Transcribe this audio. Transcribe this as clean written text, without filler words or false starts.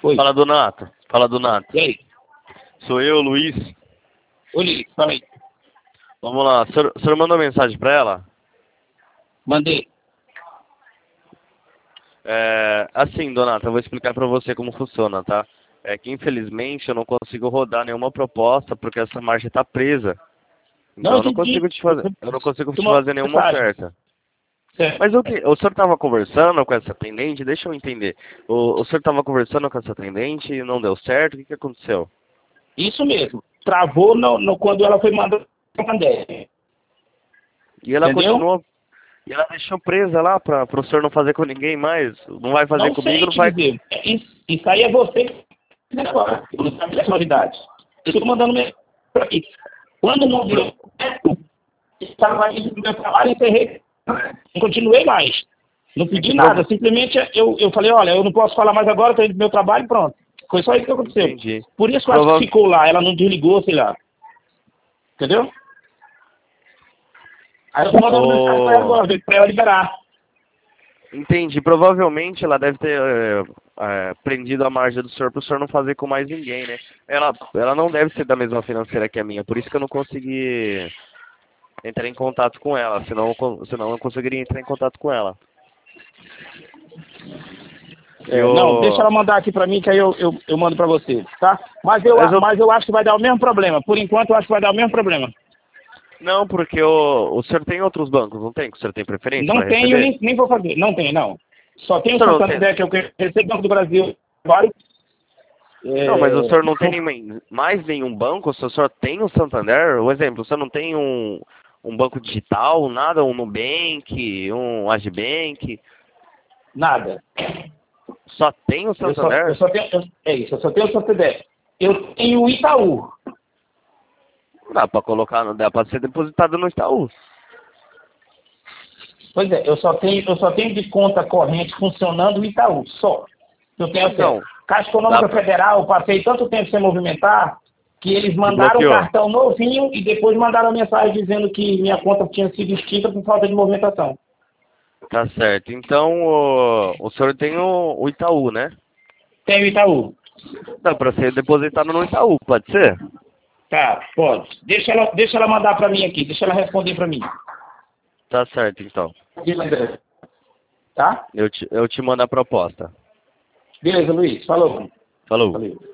Oi. Fala, Donato. Fala, Donato. E aí? Sou eu, Luiz. Oi, Luiz. Fala aí. Vamos lá. O senhor mandou mensagem pra ela? Mandei. Assim, Donato, eu vou explicar pra você como funciona, tá? É que, infelizmente, eu não consigo rodar nenhuma proposta porque essa margem tá presa. Então, eu não consigo te fazer nenhuma oferta. Certo. Mas o senhor estava conversando com essa atendente? Deixa eu entender. O senhor estava conversando com essa atendente e não deu certo? O que aconteceu? Isso mesmo. Travou quando ela foi mandar pra André. E ela Entendeu? continuou. E ela deixou presa lá para o senhor não fazer com ninguém mais? Não vai fazer Não comigo, sei não te vai. dizer. Isso aí é você que agora. Eu não sabia as novidades. Eu estou mandando mensagem aqui. Quando não deu certo, eu estava indo no meu trabalho e encerrei. Não continuei mais. Não pedi nada. Simplesmente eu falei, olha, eu não posso falar mais agora, estou indo pro meu trabalho e pronto. Foi só isso que aconteceu. Entendi. Por isso que eu acho que ficou lá. Ela não desligou, sei lá. Entendeu? Aí eu estou mandando mensagem para ela agora, para ela liberar. Entendi. Provavelmente ela deve ter prendido a margem do senhor para o senhor não fazer com mais ninguém, né? Ela não deve ser da mesma financeira que a minha, por isso que eu não consegui entrar em contato com ela, senão eu conseguiria entrar em contato com ela. Não, deixa ela mandar aqui pra mim que aí eu mando pra você, tá? Mas eu acho que vai dar o mesmo problema. Por enquanto eu acho que vai dar o mesmo problema. Não, porque o senhor tem outros bancos, não tem? Que o senhor tem preferência Não para tenho, receber? nem vou fazer. Não tenho, não. Só tem o O senhor não Santander, tem... que eu recebo Banco do Brasil. Vários. Não, mas o senhor não tem mais nenhum banco? O senhor só tem o Santander? Um exemplo, o senhor não tem um banco digital, nada? Um Nubank, um Agibank? Nada. Só tem o Santander? Eu só tenho, eu só tenho o Santander. Eu tenho o Itaú. Dá para ser depositado no Itaú. Pois é, eu só tenho de conta corrente funcionando o Itaú, só. Eu tenho acesso. Caixa Econômica Federal, passei tanto tempo sem movimentar, que eles mandaram um cartão novinho e depois mandaram a mensagem dizendo que minha conta tinha sido extinta por falta de movimentação. Tá certo. Então, o senhor tem o Itaú, né? Tenho o Itaú. Dá para ser depositado no Itaú, pode ser? Tá, pode. Deixa ela mandar para mim aqui, deixa ela responder para mim. Tá certo, então. Tá? Eu te mando a proposta. Beleza, Luiz. Falou. Falou. Valeu.